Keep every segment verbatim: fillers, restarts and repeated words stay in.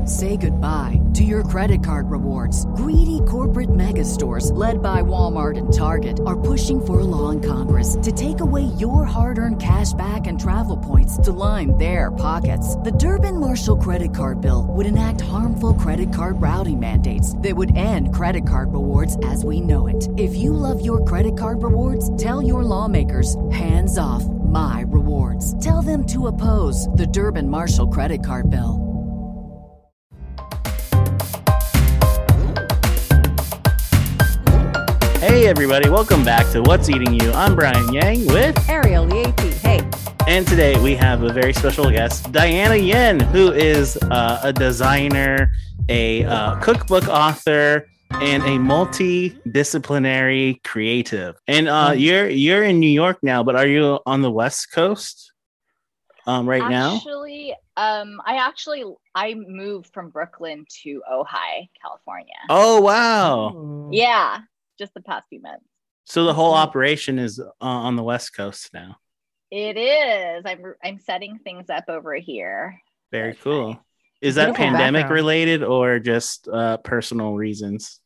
Say goodbye to your credit card rewards. Greedy corporate mega stores, led by Walmart and Target, are pushing for a law in Congress to take away your hard-earned cash back and travel points to line their pockets. The Durbin-Marshall credit card bill would enact harmful credit card routing mandates that would end credit card rewards as we know it. If you love your credit card rewards, tell your lawmakers, hands off my rewards. Tell them to oppose the Durbin-Marshall credit card bill. Hey everybody, welcome back to What's Eating You. I'm Brian Yang with Ariel Lieti. Hey. And today we have a very special guest, Diana Yin, who is uh, a designer, a uh, cookbook author, and a multidisciplinary creative. And uh, you're you're in New York now, but are you on the West Coast um, right actually, now? Actually, um, I actually I moved from Brooklyn to Ojai, California. Oh wow! Yeah. Just the past few months. So the whole operation is uh, on the West Coast now. It is. I'm I'm setting things up over here. Very That's cool. nice. Is that Beautiful pandemic background. related or just uh, personal reasons?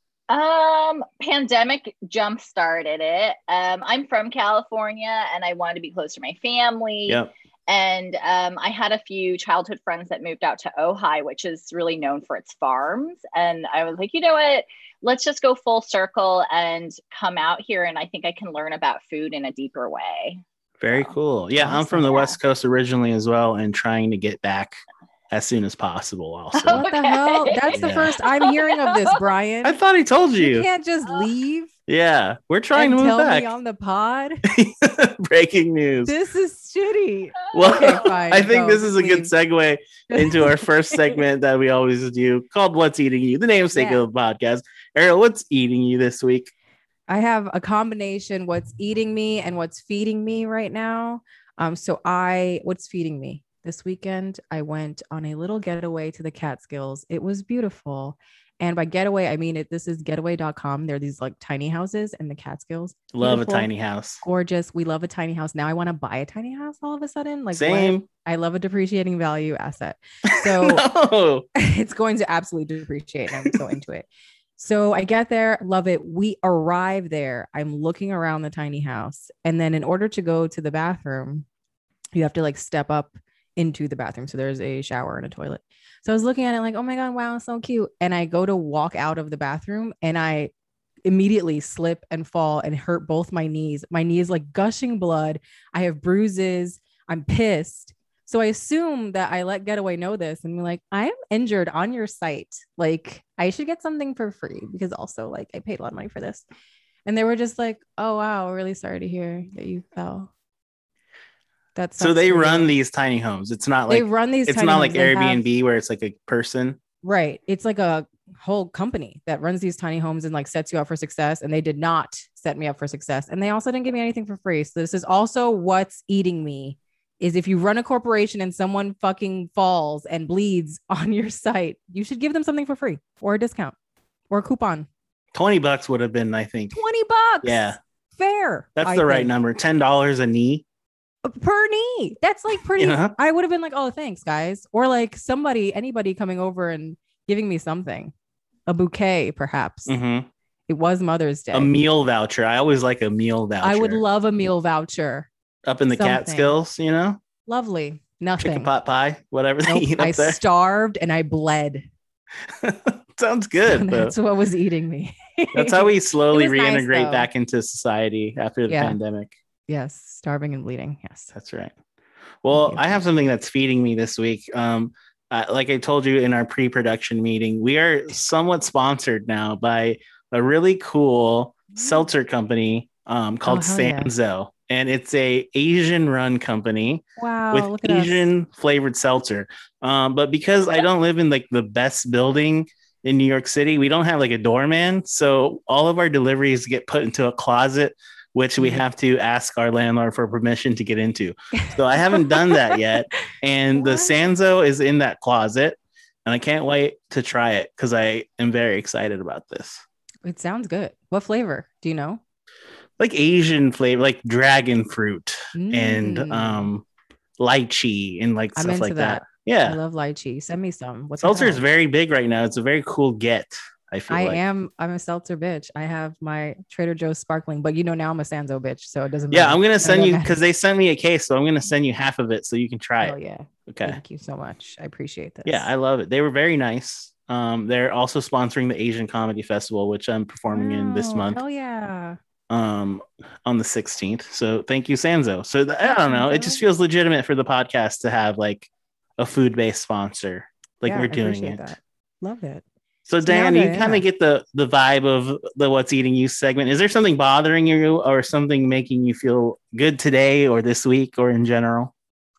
Um, pandemic jump started it. Um, I'm from California and I wanted to be close to my family. Yep. And um, I had a few childhood friends that moved out to Ojai, which is really known for its farms. And I was like, you know what? Let's just go full circle and come out here. And I think I can learn about food in a deeper way. Very So, cool. Yeah, I'm awesome. from the Yeah. West Coast originally as well, and trying to get back as soon as possible also. What the Okay. hell? That's the Yeah. first I'm hearing of this, Brian. I thought I told you you. can't just leave Yeah, we're trying and to move tell back. me on the pod. Breaking news. This is shitty. Well, Okay, fine. I think Go, this is a good leave. segue into our first segment that we always do called What's Eating You, the namesake Yeah. of the podcast. Ariel, what's eating you this week? I have a combination what's eating me and what's feeding me right now. Um, so I what's feeding me this weekend, I went on a little getaway to the Catskills. It was beautiful. And by getaway, I mean it. This is getaway dot com. They're these like tiny houses in the Catskills. Love Beautiful, a tiny house. gorgeous. We love a tiny house. Now I want to buy a tiny house all of a sudden. Like what? Same. I love a depreciating value asset. So No. it's going to absolutely depreciate. And I'm so into it. So I get there, love it. We arrive there. I'm looking around the tiny house. And then in order to go to the bathroom, you have to like step up into the bathroom. So there's a shower and a toilet. So I was looking at it like, oh my God, wow, so cute. And I go to walk out of the bathroom and I immediately slip and fall and hurt both my knees. My knee is like gushing blood. I have bruises. I'm pissed. So I assume that I let Getaway know this and be like, I am injured on your site. Like I should get something for free because also like I paid a lot of money for this. And they were just like, oh, wow, really sorry to hear that you fell. That's So they run these tiny homes. It's not they like run these. it's tiny not like homes. They have- Airbnb where it's like a person. Right. It's like a whole company that runs these tiny homes and like sets you up for success. And they did not set me up for success. And they also didn't give me anything for free. So this is also what's eating me is if you run a corporation and someone fucking falls and bleeds on your site, you should give them something for free or a discount or a coupon. twenty bucks would have been, I think. twenty bucks. Yeah. Fair. That's I the right think. number. ten dollars a knee. Per knee. That's like pretty. Yeah. I would have been like, oh, thanks, guys. Or like somebody, anybody coming over and giving me something, a bouquet, perhaps. Mm-hmm. It was Mother's Day. A meal voucher. I always like a meal voucher. I would love a meal voucher. up in the something. Catskills, you know, Lovely. Nothing. chicken pot pie, whatever they Nope, eat I up there. starved and I bled. Sounds good. though. That's what was eating me. That's how we slowly It was nice, reintegrate though. back into society after the Yeah. pandemic. Yes, starving and bleeding. Yes. That's right. Well, you. I have something that's feeding me this week. Um, uh, like I told you in our pre-production meeting, we are somewhat sponsored now by a really cool seltzer company um, called Oh, hell yeah. Sanzo. And it's a Asian-run company Wow. with look at us. Asian flavored seltzer. Um, but because I don't live in like the best building in New York City, we don't have like a doorman. So all of our deliveries get put into a closet, which we Mhm. have to ask our landlord for permission to get into. So I haven't done that yet. And the What? Sanzo is in that closet. And I can't wait to try it because I am very excited about this. It sounds good. What flavor? Do you know? Like Asian flavor, like dragon fruit and Mm. um lychee and like I'm stuff into like that. that. Yeah. I love lychee. Send me some. What's Seltzer is very big right now. It's a very cool get. I feel I like. am. I'm a seltzer bitch. I have my Trader Joe's sparkling, but you know now I'm a Sanzo bitch, so it doesn't matter. Yeah, I'm gonna send you matter. because they sent me a case, so I'm gonna send you half of it so you can try Oh it. yeah. Okay. Thank you so much. I appreciate this. Yeah, I love it. They were very nice. Um, they're also sponsoring the Asian Comedy Festival, which I'm performing in this Wow, month. Hell yeah. Um, on the sixteenth. So thank you, Sanzo. So the, I don't know. It just Sanzo. feels legitimate for the podcast to have like a food-based sponsor. Like Yeah, we're I doing appreciate it. That. Love it. So, So Dan, now you Diana. kind of get the the vibe of the What's Eating You segment. Is there something bothering you or something making you feel good today or this week or in general?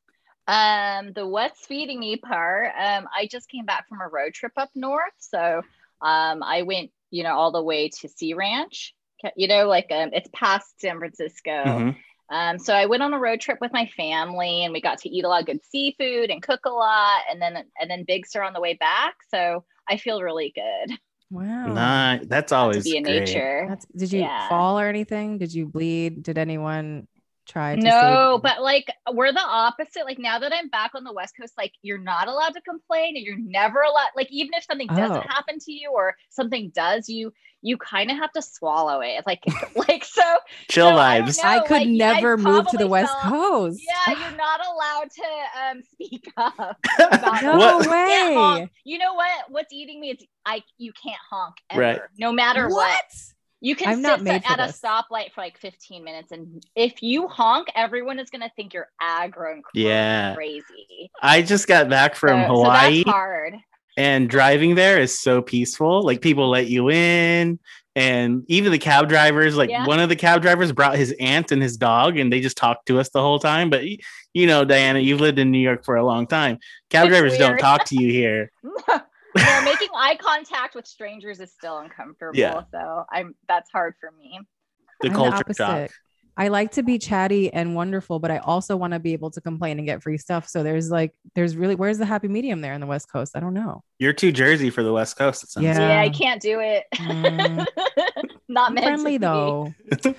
Um, the what's feeding me part, um, I just came back from a road trip up north. So um, I went, you know, all the way to Sea Ranch, you know, like um, it's past San Francisco. Mm-hmm. Um, so I went on a road trip with my family and we got to eat a lot of good seafood and cook a lot. And then, and then Big Sur on the way back. So I feel really good. Wow. Nah, that's always to be in great. nature. That's, did you Yeah. fall or anything? Did you bleed? Did anyone try to No, save- but like we're the opposite. Like now that I'm back on the West Coast, like you're not allowed to complain and you're never allowed, like even if something doesn't Oh. happen to you or something does, you you kind of have to swallow it. It's like like so Chill so I don't vibes. know. I could like, never I move to the probably West felt- Coast. Yeah, you're not allowed to um speak up about No What- You can't honk. way. You know what? What's eating me is I you can't honk ever. Right. No matter what. What? You can I'm sit not made for at a this. stoplight for like fifteen minutes, and if you honk, everyone is gonna think you're aggro and crazy. Yeah. crazy. I just got back from so, Hawaii, so that's hard. and driving there is so peaceful. Like people let you in, and even the cab drivers. Like Yeah. one of the cab drivers brought his aunt and his dog, and they just talked to us the whole time. But y- you know, Diana, you've lived in New York for a long time. Cab It's drivers don't weird. talk to you here. No, making eye contact with strangers is still uncomfortable. Yeah. So I'm that's hard for me. The I'm culture opposite. shock. I like to be chatty and wonderful, but I also want to be able to complain and get free stuff. So there's like, there's really, where's the happy medium there in the West Coast? I don't know. You're too Jersey for the West Coast. It sounds Yeah. like. Yeah, I can't do it. Mm. Not I'm meant friendly to be. though.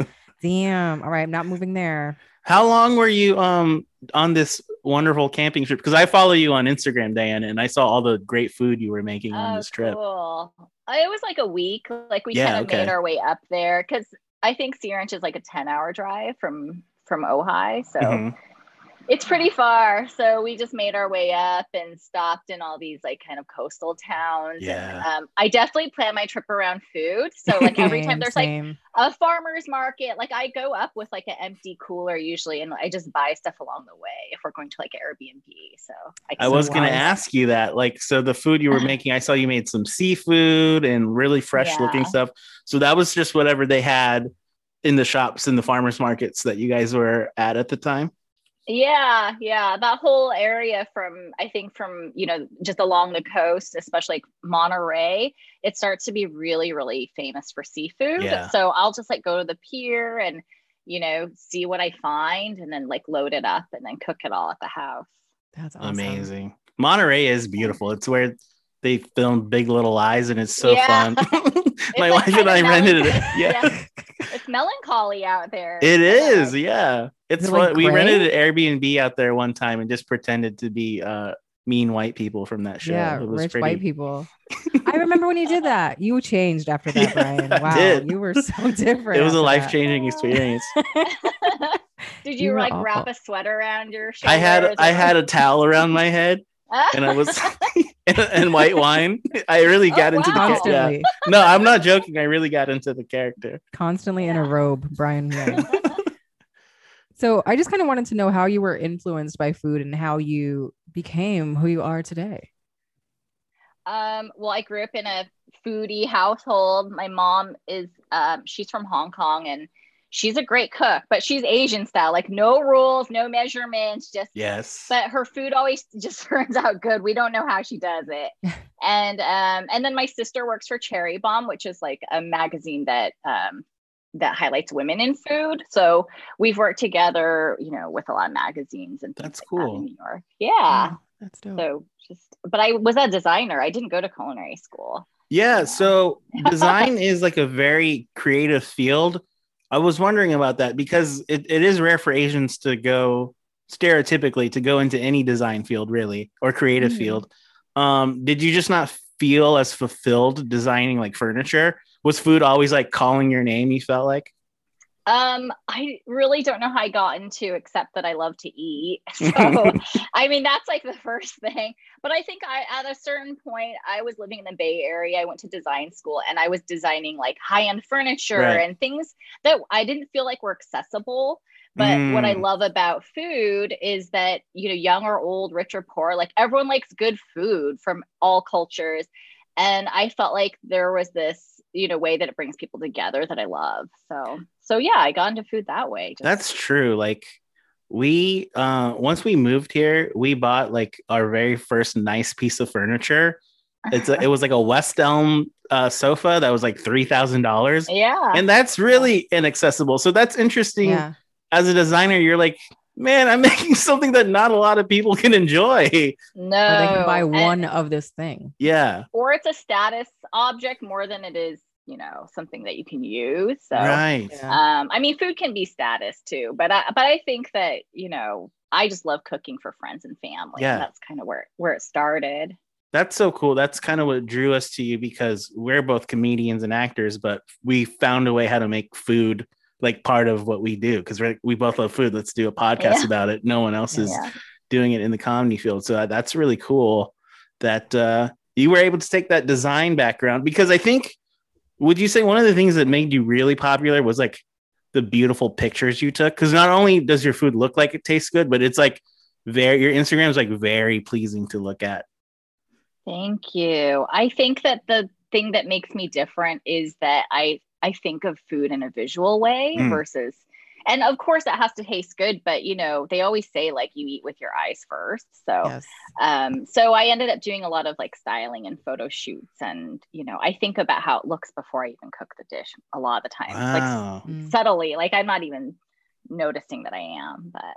Damn. All right. I'm not moving there. How long were you um on this wonderful camping trip? Because I follow you on Instagram, Diana, and I saw all the great food you were making on Oh, this trip. cool. Uh, It was like a week. Like we Yeah, kind of okay. made our way up there because I think Sea Ranch is like a ten hour drive from from Ojai. So Mhm. it's pretty far. So we just made our way up and stopped in all these like kind of coastal towns. Yeah. And, um, I definitely plan my trip around food. So like every time Same, there's like same. a farmer's market, like I go up with like an empty cooler usually, and I just buy stuff along the way if we're going to like Airbnb. So I, I can was going to wise. ask you that. Like, so the food you were making, I saw you made some seafood and really fresh looking Yeah. stuff. So that was just whatever they had in the shops in the farmers markets that you guys were at at the time. Yeah, yeah, that whole area from I think from you know just along the coast, especially like Monterey, it starts to be really, really famous for seafood. Yeah. So I'll just like go to the pier and you know see what I find, and then like load it up and then cook it all at the house. That's awesome. Amazing. Monterey is beautiful. It's where they filmed Big Little Lies, and it's so Yeah. fun. My like wife and kind I of rented it. melancholy. Yeah. Yeah. It's melancholy out there. It Yeah. is, yeah. It's Is it, like, fun. We gray? rented an Airbnb out there one time and just pretended to be uh mean white people from that show. Yeah, It was rich pretty. white people. I remember when you did that. You changed after that, Yeah, Brian. I Wow, did. you were so different. It was a after life that. changing experience. Did You you, were like awful. wrap a sweater around your shoulders? I had I or- had a towel around my head and I was and, and white wine. I really Oh, got into the wow. character. Yeah. Constantly, No, I'm not joking. I really got into the character. constantly in a Yeah. robe, Brian Yang. So I just kind of wanted to know how you were influenced by food and how you became who you are today. Um, well, I grew up in a foodie household. My mom is, um, she's from Hong Kong and she's a great cook, but she's Asian style, like no rules, no measurements, just, Yes. but her food always just turns out good. We don't know how she does it. and, um, and then my sister works for Cherry Bomb, which is like a magazine that, um, that highlights women in food. So we've worked together, you know, with a lot of magazines and things That's like cool. that in New York. Yeah. Oh, that's dope. So just, but I was a designer. I didn't go to culinary school. Yeah, so design is like a very creative field. I was wondering about that because it, it is rare for Asians to go stereotypically to go into any design field really or creative Mhm. field. Um, did you just not feel as fulfilled designing like furniture? Was food always like calling your name, you felt like? Um, I really don't know how I got into, except that I love to eat. So, I mean, that's like the first thing. But I think I, at a certain point, I was living in the Bay Area. I went to design school and I was designing like high-end furniture Right. and things that I didn't feel like were accessible. But what I Mm. love about food is that, you know, young or old, rich or poor, like everyone likes good food from all cultures. And I felt like there was this, you know, way that it brings people together that I love. So, so yeah, I got into food that way. Just, That's true. Like we uh once we moved here, we bought like our very first nice piece of furniture. It's a, it was like a West Elm uh, sofa that was like three thousand dollars, yeah. and that's really inaccessible. So that's interesting. Yeah. As a designer, you're like, man, I'm making something that not a lot of people can enjoy. No. Or they can buy and- one of this thing. Yeah, or it's a status object more than it is, you know, something that you can use. So, right. Yeah. um, I mean, food can be status too, but I, but I think that, you know, I just love cooking for friends and family. Yeah. And that's kind of where, where it started. That's so cool. That's kind of what drew us to you because we're both comedians and actors, but we found a way how to make food like part of what we do because we we both love food. Let's do a podcast Yeah. about it. No one else is Yeah. doing it in the comedy field. So that's really cool that uh, you were able to take that design background because I think, would you say one of the things that made you really popular was like the beautiful pictures you took? Because not only does your food look like it tastes good, but it's like very, your Instagram is like very pleasing to look at. Thank you. I think that the thing that makes me different is that I I think of food in a visual way Mm. versus, and of course it has to taste good, but you know, they always say like you eat with your eyes first. So Yes. um so I ended up doing a lot of like styling and photo shoots, and you know, I think about how it looks before I even cook the dish a lot of the time. Wow. Like Mm. subtly, like I'm not even noticing that I am, but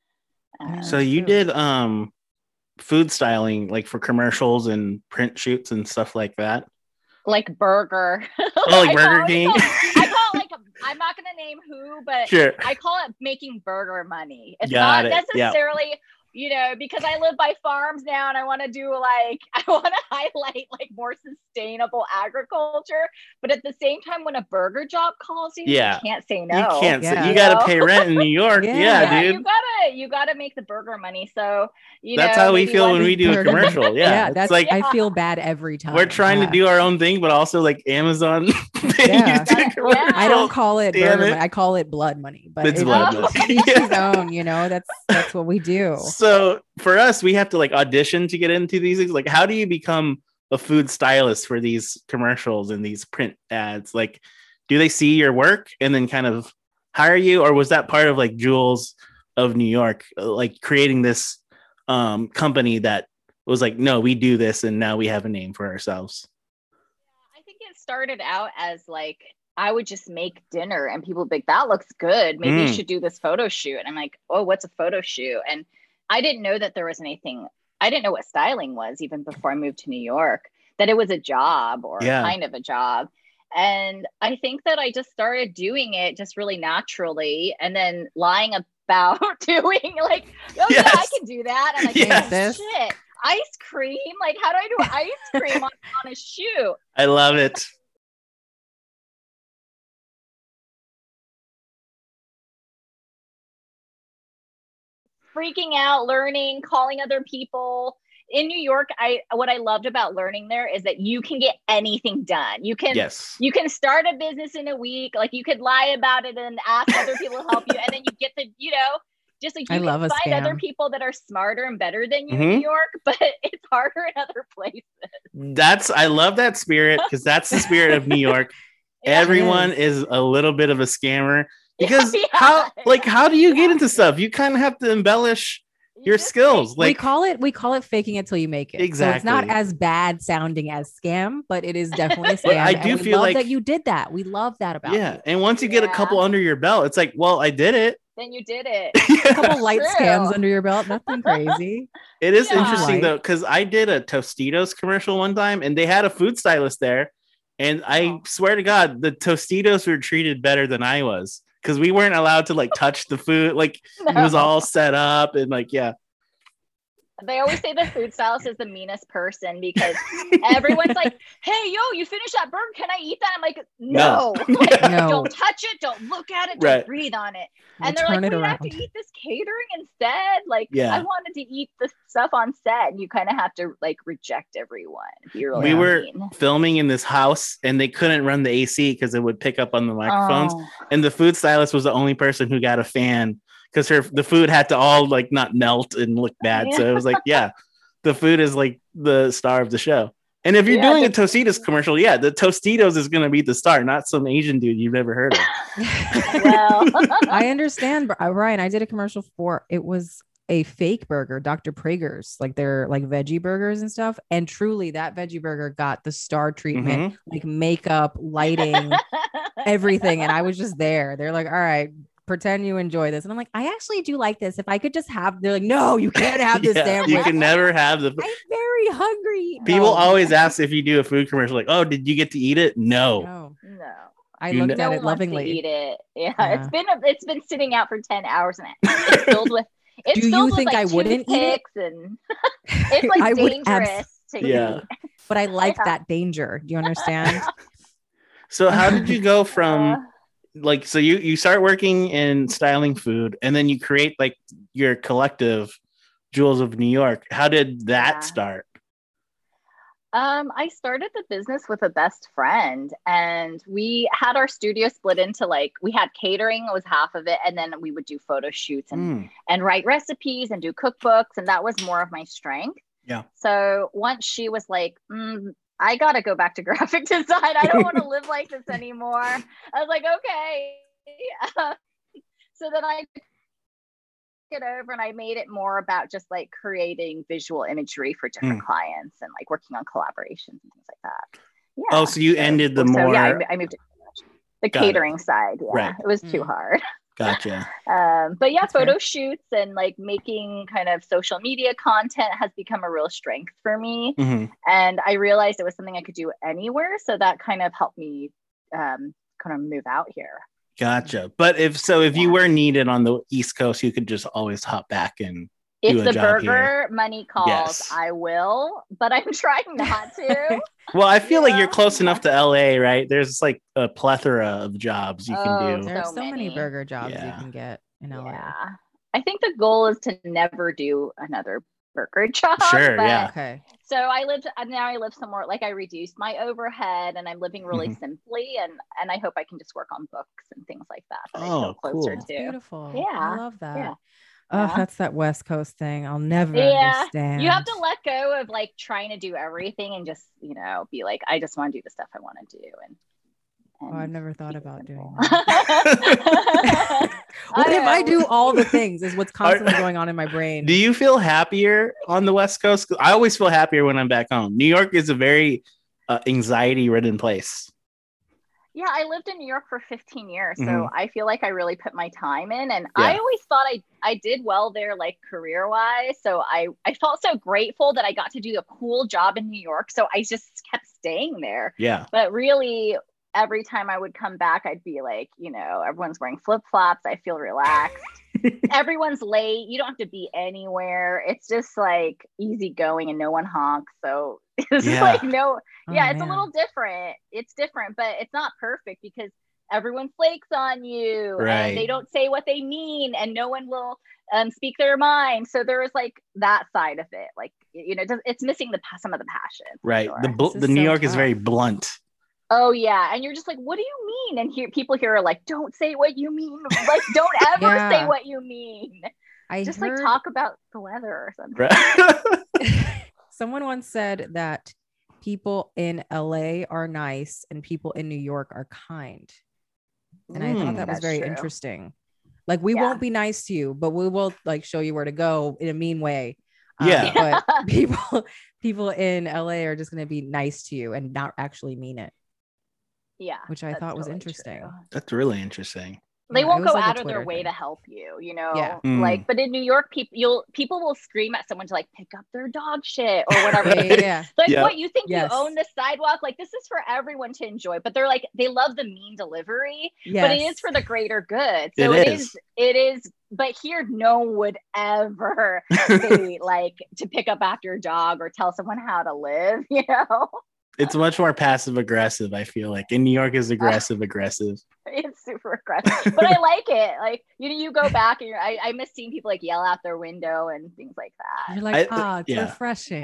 um, So you True. did um food styling like for commercials and print shoots and stuff like that. like burger. Oh, like I Burger call- King? I call, I call it like a, I'm not gonna name who, but Sure. I call it making burger money. It's Got not it. Yeah. necessarily, you know, because I live by farms now and I want to do like, I want to highlight like more sustainable agriculture. But at the same time, when a burger job calls you, Yeah. you can't say no. You can't say Yeah. you got know? to pay rent in New York. Yeah. yeah, Yeah, dude. you gotta, you gotta make the burger money. So, you That's know, how we maybe feel one- when we do a Burger. commercial. Yeah. Yeah, it's that's like I feel bad every time. we're trying Yeah. to do our own thing, but also like Amazon. they Yeah. used to Yeah. commercial. I don't call it Damn burger it. money. I call it blood money. But It's it- blood Oh. money. each Yeah. his own, you know, that's that's what we do. So for us, we have to like audition to get into these things. Like, how do you become a food stylist for these commercials and these print ads? Like, do they see your work and then kind of hire you, or was that part of like Jules of New York, uh, like creating this um, company that was like, no, we do this, and now we have a name for ourselves? I think it started out as like I would just make dinner and people would be like, that looks good. Maybe Mm. you should do this photo shoot. And I'm like, oh, what's a photo shoot? And I didn't know that there was anything. I didn't know what styling was even before I moved to New York, that it was a job or Yeah. kind of a job. And I think that I just started doing it just really naturally and then lying about doing like, oh yeah, I Yes. can do that. And like, Yes. oh, This. shit, ice cream. Like, how do I do ice cream on, on a shoot? I love it. Freaking out, learning, calling other people. In New York, I what I loved about learning there is that you can get anything done. You can Yes. you can start a business in a week. Like you could lie about it and ask other people to help you, and then you get the, you know, just like you I can love a find other scam. people that are smarter and better than you Mhm. in New York, but it's harder in other places. That's I love that spirit because that's the spirit of New York. Yeah. Everyone is a little bit of a scammer because Yeah. how like how do you get Yeah. into stuff? You kind of have to embellish You your just skills. we Like call it we call it faking it till you make it. So it's not Exactly. as bad sounding as scam, but it is definitely a But scam. I and do we feel love like- that you did that. We love that about yeah, you. and once you get a Yeah. couple under your belt, it's like, well, I did it. then you did it. A couple light True. scams under your belt, nothing crazy. It is Yeah. interesting Right. though, because I did a Tostitos commercial one time, and they had a food stylist there, and I Oh. swear to God, the Tostitos were treated better than I was. because we weren't allowed to like touch the food. Like it was No. all set up and like yeah. They always say the food stylist is the meanest person because everyone's like, "Hey, yo, you finished that burger? Can I eat that?" I'm like, "No, No. like, No. don't touch it, don't look at it, don't Right. breathe on it." We'll And they're turn like, it "We have to around. eat this catering instead." Like, Yeah. I wanted to eat the stuff on set, and you kind of have to like reject everyone. Be really We were mean. filming in this house and they couldn't run the A C because it would pick up on the microphones. Oh. And the food stylist was the only person who got a fan because her the food had to all like not melt and look bad. Yeah. So it was like, yeah, the food is like the star of the show. And if you're Yeah, doing the- a Tostitos commercial, yeah, the Tostitos is going to be the star, not some Asian dude you've never heard of. Well, I understand, but, uh, Ryan. I did a commercial for it was a fake burger, Doctor Prager's, like they're like veggie burgers and stuff. And truly, that veggie burger got the star treatment, like makeup, lighting, everything. And I was just there. They're like, "All right, pretend you enjoy this," and I'm like, "I actually do like this. If I could just have," they're like, "No, you can't have this Yeah, sandwich. you can never have the. I'm very hungry." People No. always ask if you do a food commercial, like, "Oh, did you get to eat it?" No. No. no. I You looked know- at No it one wants to lovingly. eat it. Yeah, Yeah. it's been it's been sitting out for ten hours and it's filled with. It's Do you filled with, think like, I wouldn't eat it? toothpicks and it's like I would dangerous abs- to Yeah. eat. But I like Yeah. that danger. Do you understand? So how did you go from Uh, like so you you start working in styling food and then you create like your collective Jewels of New York? How did that Yeah. start? Um, I started the business with a best friend, and we had our studio split into like we had catering was half of it, and then we would do photo shoots and Mm, and write recipes and do cookbooks, and that was more of my strength. Yeah. So once she was like, mm, I gotta go back to graphic design. I don't want to live like this anymore. I was like, okay. Uh, so then I took it over and I made it more about just like creating visual imagery for different Mm. clients and like working on collaborations and things like that. Yeah. Oh, so you ended the so, more yeah, I, I moved to the Got it. catering side. Yeah, Right. it was too Mm. hard. Gotcha. Um, but yeah, That's fair. photo shoots and like making kind of social media content has become a real strength for me. Mhm. And I realized it was something I could do anywhere. So that kind of helped me um, kind of move out here. Gotcha. But if so, if you Yeah. were needed on the East Coast, you could just always hop back and If do a the job burger money calls, Yes. I will, but I'm trying not to. well, I feel like Yeah. you're close enough to L A, right? There's like a plethora of jobs you Oh, can do. There's So so many many. burger jobs Yeah. you can get in L A. Yeah. I think the goal is to never do another burger job. Sure, but- yeah. Okay. So I lived now I live somewhere like I reduced my overhead and I'm living really Mhm. simply and and I hope I can just work on books and things like that. that I Oh, feel closer cool. to. Beautiful. Yeah. I love that. Yeah. Oh, Yeah. that's that West Coast thing. I'll never Yeah. understand. You have to let go of like trying to do everything and just, you know, be like, I just want to do the stuff I want to do. And, Oh, I've never thought about doing that. What if I know. do all the things? Is what's constantly going on in my brain. Do you feel happier on the West Coast? 'Cause I always feel happier when I'm back home. New York is a very uh, anxiety-ridden place. Yeah, I lived in New York for fifteen years, so Mhm. I feel like I really put my time in, and I Yeah. always thought I I did well there, like career wise. So I I felt so grateful that I got to do a cool job in New York. So I just kept staying there. Yeah. But really, every time I would come back, I'd be like, you know, everyone's wearing flip flops. I feel relaxed. Everyone's late. You don't have to be anywhere. It's just like easy going, and no one honks. So it's Yeah. like no. Oh, Yeah, it's man. a little different. It's different, but it's not perfect because everyone flakes on you Right. and they don't say what they mean and no one will um, speak their mind. So there is like that side of it. Like, you know, it does- it's missing the pa- some of the passion. for Right. sure. The bl- This is the New so York is tough. very blunt. Oh yeah. And you're just like, what do you mean? And here people here are like, don't say what you mean. Like, don't ever Yeah. say what you mean. I Just heard like talk about the weather or something. Right. someone once said that people in L A are nice and people in New York are kind. And I thought Mm. that was That's very true. interesting. Like, we Yeah. won't be nice to you, but we will like show you where to go in a mean way. Um, Yeah. but people people in L A are just going to be nice to you and not actually mean it. Yeah. Which I that's thought was totally interesting. true. That's really interesting. they Yeah, it won't was go like a out of their Twitter way thing. to help you, you know. Yeah. Mm. Like, but in New York, people you'll people will scream at someone to like pick up their dog shit or whatever. Yeah, yeah, yeah. Like, Yep. what, you think Yes. you own the sidewalk? Like, this is for everyone to enjoy. But they're like, they love the mean delivery, Yes. but it is for the greater good. So It it is. is. It is. But here, no one would ever say like to pick up after your dog or tell someone how to live. You know, It's much more passive aggressive, I feel like. In New York is aggressive aggressive. it's super aggressive, but I like it. Like, you know, you go back and you're, I, I miss seeing people like yell out their window and things like that. You're like, I- ah, it's yeah. refreshing.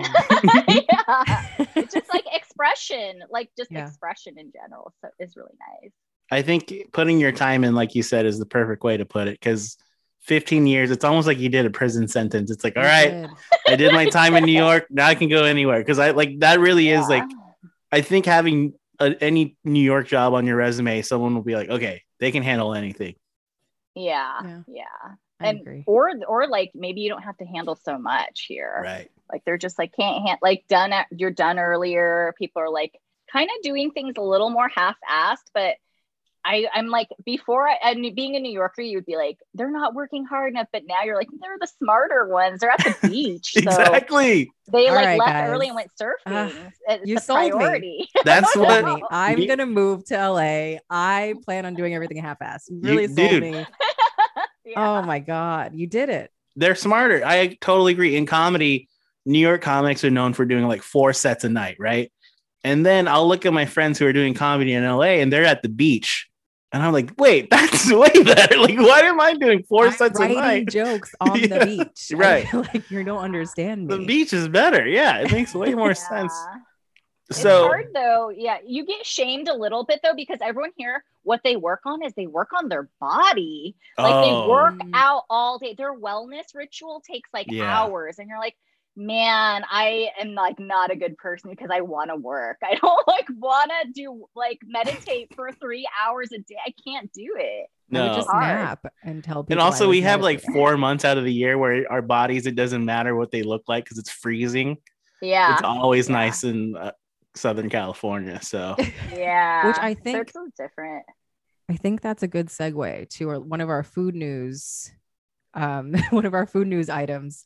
Yeah, it's just like expression, like just Yeah. expression in general. So it's really nice. I think putting your time in, like you said, is the perfect way to put it, because fifteen years, it's almost like you did a prison sentence. It's like, all You right, did. I did my time in New York. Now I can go anywhere. Because I like that really is like, I think having a, any New York job on your resume, someone will be like, okay, they can handle anything. yeah, Yeah. yeah. I And agree. or or like maybe you don't have to handle so much here. Right. Like they're just like can't hand like done at, you're done earlier. People are like kind of doing things a little more half-assed, but I, I'm like, before I, and being a New Yorker, you'd be like, they're not working hard enough. But now you're like, they're the smarter ones. They're at the beach. So Exactly. they All like right, left guys. early and went surfing. Ah, it's you the sold me. priority. That's Sold what. me. I'm You- gonna move to L A. I plan on doing everything half-assed. You really You- sold dude. me. Yeah. Oh my god, you did it. They're smarter. I totally agree. In comedy, New York comics are known for doing like four sets a night, right? And then I'll look at my friends who are doing comedy in L A and they're at the beach. And I'm like, wait, that's way better. Like, why am I doing 4 I'm sets a writing night? jokes on Yeah, the beach. right. I feel like you don't understand me. The beach is better. Yeah, it makes way more Yeah. sense. It's So hard though. Yeah. You get shamed a little bit though, because everyone here, what they work on is they work on their body. Like Oh. they work Mm. out all day. Their wellness ritual takes like Yeah. hours. And you're like, man, I am like not a good person because I want to work. I don't like want to do like meditate for three hours a day. I can't do it. I would no. just Hard. nap and tell people. And I also, was we have like meditating. four months out of the year where our bodies, it doesn't matter what they look like because it's freezing. Yeah. It's always Yeah. nice in uh, Southern California. So Yeah. Which I So think it's a little different. I think that's a good segue to our, one of our food news, um, one of our food news items.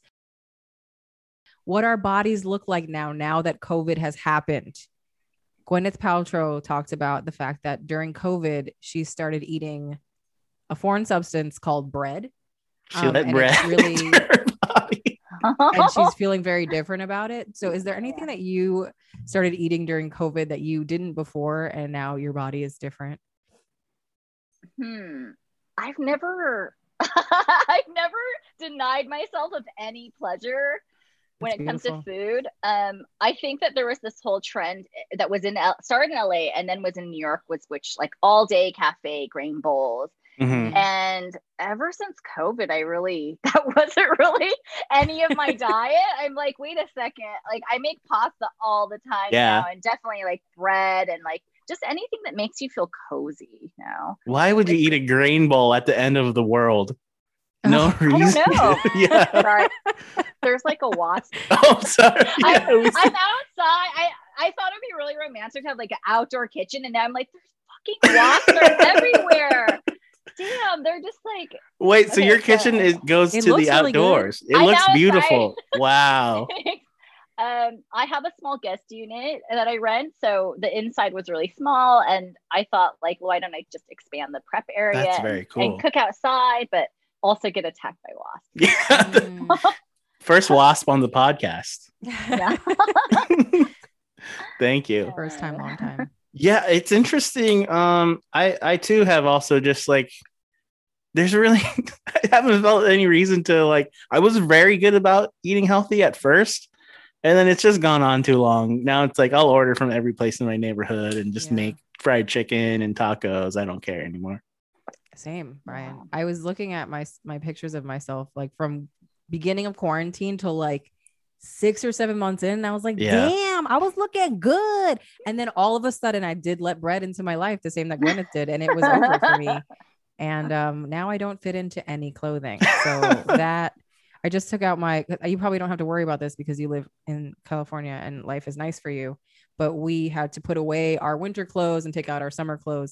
What our bodies look like now, now that COVID has happened. Gwyneth Paltrow talked about the fact that during COVID, she started eating a foreign substance called bread. she Um, let and bread it's really- into her body. and she's feeling very different about it. So is there anything that you started eating during COVID that you didn't before and now your body is different? Hmm. I've never, I've never denied myself of any pleasure when That's it comes beautiful. to food. Um, I think that there was this whole trend that was in L- started in L A and then was in New York, was which like all day cafe grain bowls. Mhm. And ever since COVID, I really that wasn't really any of my diet. I'm like, wait a second, like I make pasta all the time Yeah. now, and definitely like bread and like just anything that makes you feel cozy. You know. Why would you eat a grain bowl at the end of the world? No I reason. don't know. Yeah. Sorry, there's like a wasp. Oh, sorry. I, Yeah, we- I'm outside. I, I thought it'd be really romantic to have like an outdoor kitchen, and now I'm like, there's fucking wasps are everywhere. Damn, they're just like. Wait, so Okay, your so- kitchen is goes It to looks the really good. outdoors. It I looks know, it's beautiful. Wow. um, I have a small guest unit that I rent, so the inside was really small, and I thought like, why don't I just expand the prep area That's and, very cool. and cook outside, but also get attacked by wasps. Yeah. Mm. First wasp on the podcast. Yeah. Thank you. First time, long time. Yeah, it's interesting. Um, I I too have also just like there's really I haven't felt any reason to like I was very good about eating healthy at first, and then it's just gone on too long. Now it's like I'll order from every place in my neighborhood and just Yeah. make fried chicken and tacos. I don't care anymore. Same, Brian. Wow. I was looking at my my pictures of myself like from beginning of quarantine till like six or seven months in. And I was like, Yeah. damn, I was looking good. And then all of a sudden I did let bread into my life, the same that Gwyneth did, and it was over for me. And um, now I don't fit into any clothing. So that I just took out my, you probably don't have to worry about this because you live in California and life is nice for you. But we had to put away our winter clothes and take out our summer clothes.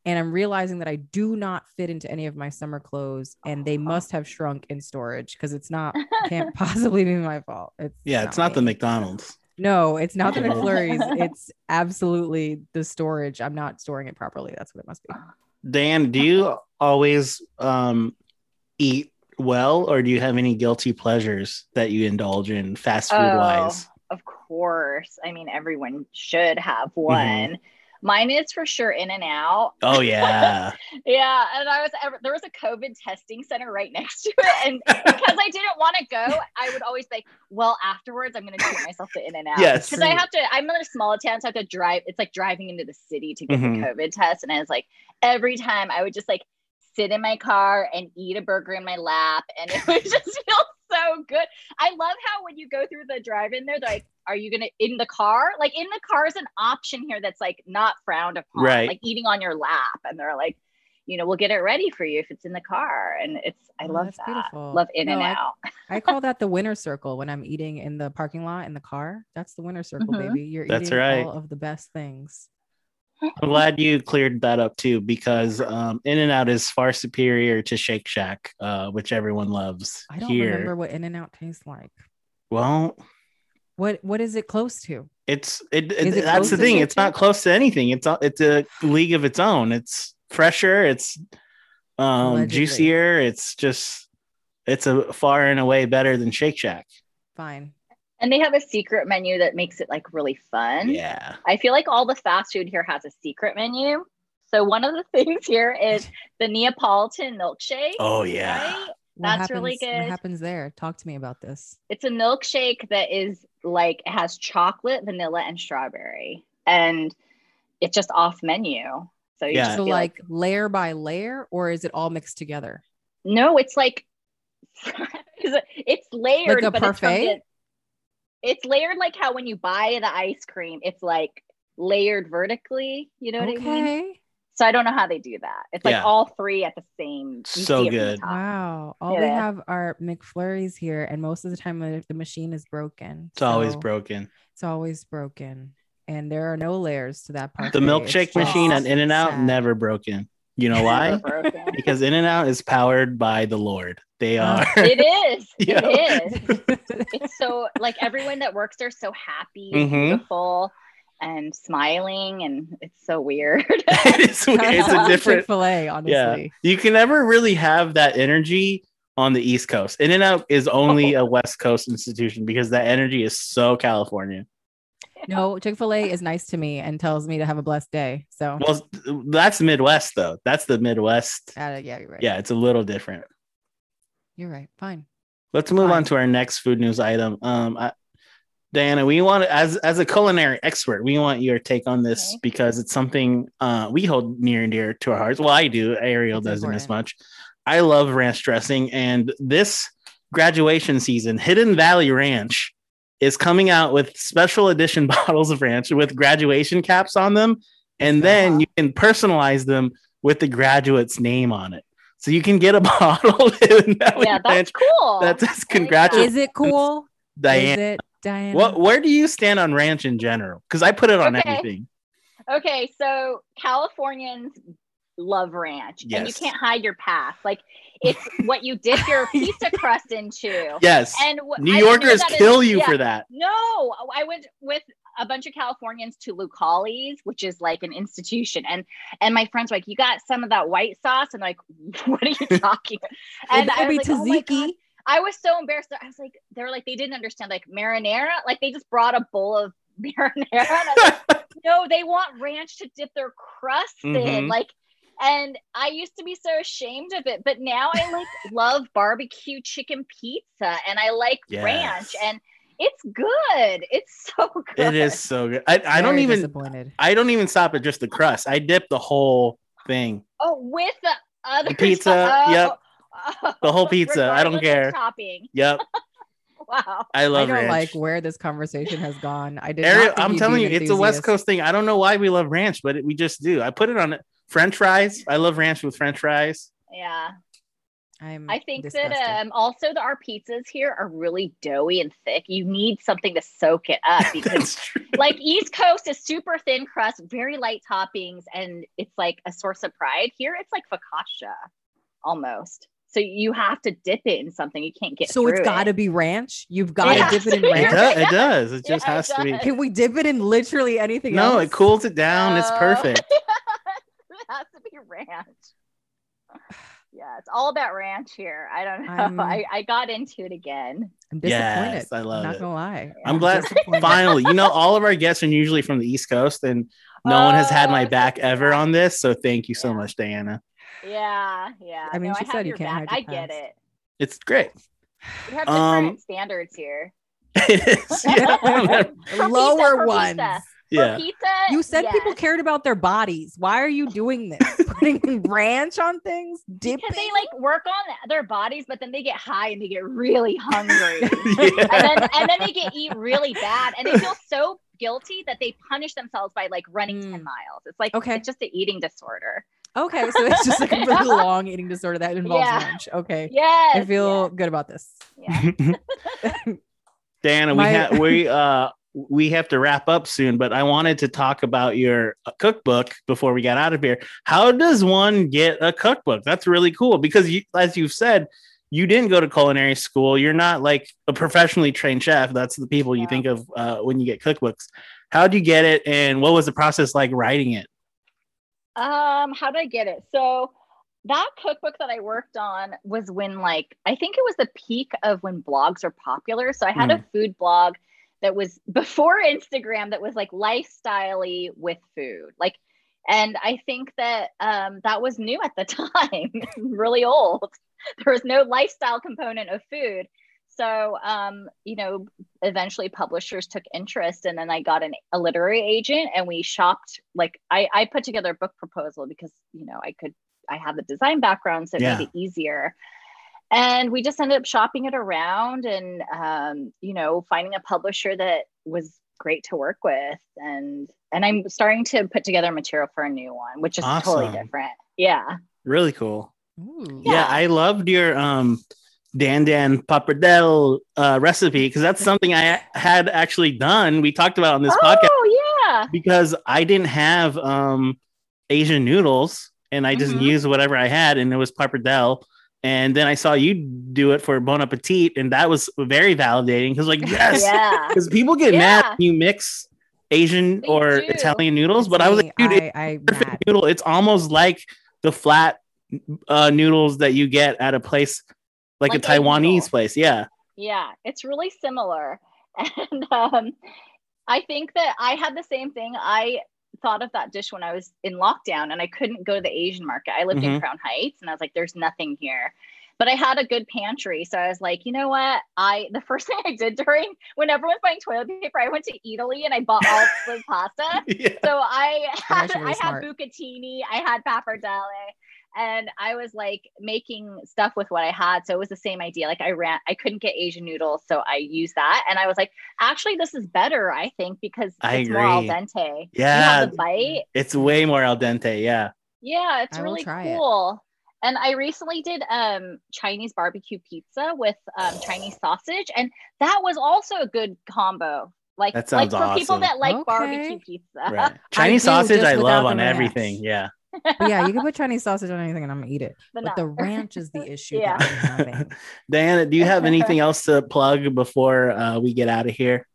And I'm realizing that I do not fit into any of my summer clothes, and they must have shrunk in storage because it's not, can't possibly be my fault. It's Yeah, it's not me. the McDonald's. No, it's not the McFlurries. It's absolutely the storage. I'm not storing it properly. That's what it must be. Dan, do you always um, eat well, or do you have any guilty pleasures that you indulge in fast food Oh, wise? of course. I mean, everyone should have one. Mm-hmm. Mine is for sure In-N-Out. Oh yeah. Yeah, and I was there was a COVID testing center right next to it, and because I didn't want to go, I would always be like, well, afterwards I'm going to treat myself to In-N-Out. Yes, because I have to. I'm in a small town, so I have to drive. It's like driving into the city to get Mhm. the COVID test, and I was like, every time I would just like sit in my car and eat a burger in my lap, and it would just feel so good. I love how when you go through the drive-in there, they're like, are you gonna in the car? Like in the car is an option here that's like not frowned upon, Right. like eating on your lap, and they're like, you know, we'll get it ready for you if it's in the car. And it's I Oh, love that's that. beautiful. Love No, I- In-N-Out. I call that the winner circle when I'm eating in the parking lot in the car. That's the winner circle, Mhm. baby. You're That's eating right. all of the best things. I'm glad you cleared that up too, because um, In-N-Out is far superior to Shake Shack, uh, which everyone loves I don't here. remember what In-N-Out tastes like. Well, What what is it close to? it's it, Is it that's close the to thing. Shake It's not Shack? close to anything. It's a, it's a league of its own. It's fresher. It's um, Allegedly. juicier. It's just it's a far and away better than Shake Shack. Fine. And they have a secret menu that makes it like really fun. Yeah. I feel like all the fast food here has a secret menu. So one of the things here is the Neapolitan milkshake. Oh yeah. Right? What That's happens, really good. What happens there? Talk to me about this. It's a milkshake that is like it has chocolate, vanilla, and strawberry, and it's just off menu. So you Yeah. just So be like, like, layer by layer, or is it all mixed together? no, it's like it's layered, Like a but it's from parfait? the- it's layered like how when you buy the ice cream, it's like layered vertically. You know what I mean? Okay. So I don't know how they do that. It's like Yeah. all three at the same. You So see it from the good. top. Wow. All It we is. have are McFlurries here, and most of the time the the machine is broken. It's always So broken. It's always broken, and there are no layers to that part. The milkshake machine at In-N-Out never broken. You know why? Never broken. Because In-N-Out is powered by the Lord. They Oh. are. It is. Yeah. It is. It's so like everyone that works there is so happy and Mhm. beautiful and smiling, and it's so weird. it's, it's a different. Chick-fil-A, honestly. Yeah. You can never really have that energy on the East Coast. In-N-Out is only a West Coast institution because that energy is so California. No, Chick-fil-A is nice to me and tells me to have a blessed day. So Well, that's Midwest though. That's the Midwest. uh, yeah, you're right. Yeah, it's a little different. You're right. Fine. Let's move Fine. on to our next food news item. Um, I, Diana, we want as as a culinary expert, we want your take on this Okay. because it's something uh, we hold near and dear to our hearts. Well, I do. Ariel It's doesn't as important. much. I love ranch dressing, and this graduation season, Hidden Valley Ranch is coming out with special edition bottles of ranch with graduation caps on them, and then Uh-huh. you can personalize them with the graduate's name on it. So you can get a bottle of Hidden Valley Yeah, Ranch that's cool. that says I like that. congratulations. Is it cool? Diana. Is it Diana? What? Where do you stand on ranch in general? Because I put it on Okay. everything. Okay, so Californians love ranch, and you Yes. can't hide your past. Like it's what you dip your pizza crust into. Yes. And wh- New I didn't know Yorkers that is- kill you yeah. for that. No, I went with a bunch of Californians to Lucali's, which is like an institution, and and my friends were like, "You got some of that white sauce?" And like, "What are you talking?" It and better I be was like, "Oh my God." tzatziki. I was so embarrassed. I was like, they were like, they didn't understand like marinara. Like they just brought a bowl of marinara. And I was like, no, they want ranch to dip their crust in. Mhm. Like, and I used to be so ashamed of it, but now I like love barbecue chicken pizza, and I like Yes. ranch, and it's good. It's so good. It is so good. I, I don't Very even disappointed. I don't even stop at just the crust. I dip the whole thing. Oh, with the other The pizza, oh, yep. oh, The whole pizza. I don't regardless of care. Topping. Yep. Wow. I I love don't ranch. like where this conversation has gone. I did. Ariel, not think I'm you'd telling be you, an it's a West enthusiast. Coast thing. I don't know why we love ranch, but it, we just do. I put it on it. French fries. I love ranch with French fries. Yeah. I'm I think disgusted. that um, also the, our pizzas here are really doughy and thick. You need something to soak it up because like East Coast is super thin crust, very light toppings, and it's like a source of pride. Here it's like focaccia almost. So you have to dip it in something. You can't get So through it's got to it. be ranch. You've got It to dip it in has to be It ranch. does. It does. It just Yeah, it has to be. does. Can we dip it in literally anything No, else? it cools it down. It's No. perfect. It has to be ranch. Yeah, it's all about ranch here. I don't know. I'm- I, I got into it again. I'm disappointed. Yes, I love I'm not it. gonna lie. I'm glad disappointed. finally, you know, all of our guests are usually from the East Coast, and no one has had my Oh, back so ever yeah. on this. So thank you so Yeah. much, Diana. Yeah, yeah. I mean, no, she I have said you your can't back. hide I your get past. it. It's great. We have different Um, standards here. It is. Yeah. For Lower pizza, for ones. pizza. Yeah. For pizza, You said people yes. cared about their bodies. Why are you doing this? Putting ranch on things? Dipping? Because they like work on their bodies, but then they get high and they get really hungry. Yeah. and then and then they get eat really bad and they feel so guilty that they punish themselves by like running Mm. ten miles. It's like Okay. it's just an eating disorder. Okay, so it's just like a really long eating disorder that involves Yeah. ranch. Okay. Yes. I feel good about this. yeah. Diana, we My- have we uh we have to wrap up soon, but I wanted to talk about your cookbook before we got out of here. How does one get a cookbook? That's really cool because you, as you've said, you didn't go to culinary school. You're not like a professionally trained chef. That's the people you Yeah. think of uh, when you get cookbooks. How did you get it, and what was the process like writing it? Um, how did I get it? So that cookbook that I worked on was when like I think it was the peak of when blogs are popular. So I had a food blog that was before Instagram that was like lifestyle-y with food. Like, and I think that um that was new at the time, really old. There was no lifestyle component of food. So, um, you know, eventually publishers took interest and then I got an, a literary agent and we shopped, like I, I put together a book proposal because, you know, I could, I have the design background, so it Yeah. made it easier. And we just ended up shopping it around and, um, you know, finding a publisher that was great to work with. And, and I'm starting to put together material for a new one, which is totally Awesome. different. Yeah. Really cool. Ooh. Yeah, Yeah. I loved your um Dan Dan pappardelle uh, recipe because that's something I had actually done. We talked about on this podcast Oh, yeah. because I didn't have um Asian noodles and I just Mhm. used whatever I had and it was pappardelle. And then I saw you do it for Bon Appetit, and that was very validating because, like, yes, Yeah. because people get Yeah. mad when you mix Asian They or do. Italian noodles, It's but I was me. like, dude, it's I, I a perfect mad. noodle. It's almost like the flat uh, noodles that you get at a place like, Like a egg Taiwanese noodle. place. Yeah. Yeah, it's really similar. And um, I think that I had the same thing. I thought of that dish when I was in lockdown and I couldn't go to the Asian market. I lived Mhm. in Crown Heights and I was like, there's nothing here. But I had a good pantry. So I was like, you know what? I the first thing I did during when everyone's buying toilet paper, I went to Italy and I bought all the pasta. Yeah. So I had actually really I had smart. bucatini, I had pappardelle, and I was like making stuff with what I had. So it was the same idea. Like I ran, I couldn't get Asian noodles, so I used that, and I was like, actually, this is better, I think, because I it's more al agree. dente. Yeah. You have the bite. It's way more al dente. Yeah. Yeah, it's I will really try it. cool. And I recently did um Chinese barbecue pizza with um Chinese sausage, and that was also a good combo. Like, That like sounds for people awesome. that like Okay. barbecue pizza. Right. Chinese do, sausage, just I without love the on ranch. everything. Yeah. But yeah, you can put Chinese sausage on anything and I'm gonna eat it. But But no. the ranch is the issue Yeah. that I'm having. Diana, do you have anything else to plug before uh, we get out of here?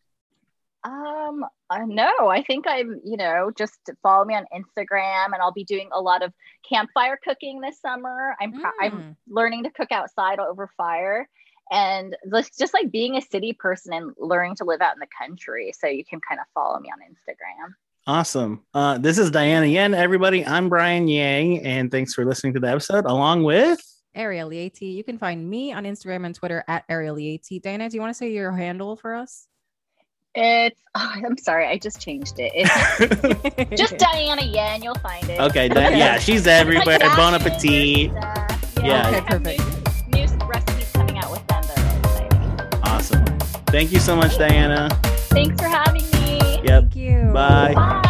Um, uh, no, I think I'm, you know, just follow me on Instagram and I'll be doing a lot of campfire cooking this summer. I'm, pro- I'm Mm. learning to cook outside over fire and just, just like being a city person and learning to live out in the country. So you can kind of follow me on Instagram. Awesome. Uh, this is Diana Yen, everybody. I'm Brian Yang, and thanks for listening to the episode along with Ariel Lieti. You can find me on Instagram and Twitter at Ariel Lieti. Diana, do you want to say your handle for us? It's, oh, I'm sorry, I just changed it. It's just Diana Yen, you'll find it. Okay, Di- Okay. yeah, she's Like everywhere. Bon dashes appetit. and stuff. Yeah. I Okay, have perfect. New, new recipes coming out with them that are exciting. Awesome. Thank you so much, Diana. Thanks for having me. Yep. Thank you. Bye. Bye.